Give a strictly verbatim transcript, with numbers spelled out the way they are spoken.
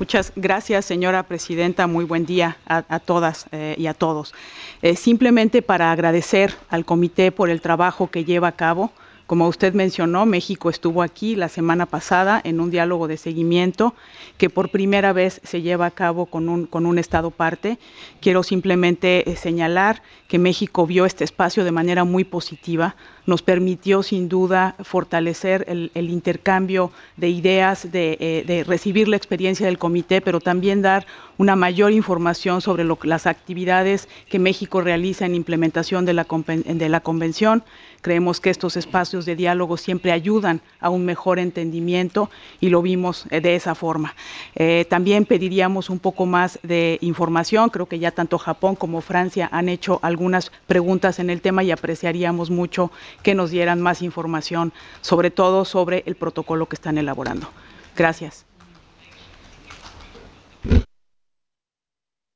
Muchas gracias, señora presidenta. Muy buen día a, a todas eh, y a todos. Eh, simplemente para agradecer al comité por el trabajo que lleva a cabo. Como usted mencionó, México estuvo aquí la semana pasada en un diálogo de seguimiento que por primera vez se lleva a cabo con un, con un Estado parte. Quiero simplemente eh, señalar que México vio este espacio de manera muy positiva. Nos permitió sin duda fortalecer el, el intercambio de ideas, de, eh, de recibir la experiencia del comité, pero también dar una mayor información sobre lo, las actividades que México realiza en implementación de la, de la Convención. Creemos que estos espacios de diálogo siempre ayudan a un mejor entendimiento y lo vimos eh, de esa forma. Eh, también pediríamos un poco más de información. Creo que ya tanto Japón como Francia han hecho algunas preguntas en el tema y apreciaríamos mucho que nos dieran más información, sobre todo sobre el protocolo que están elaborando. Gracias.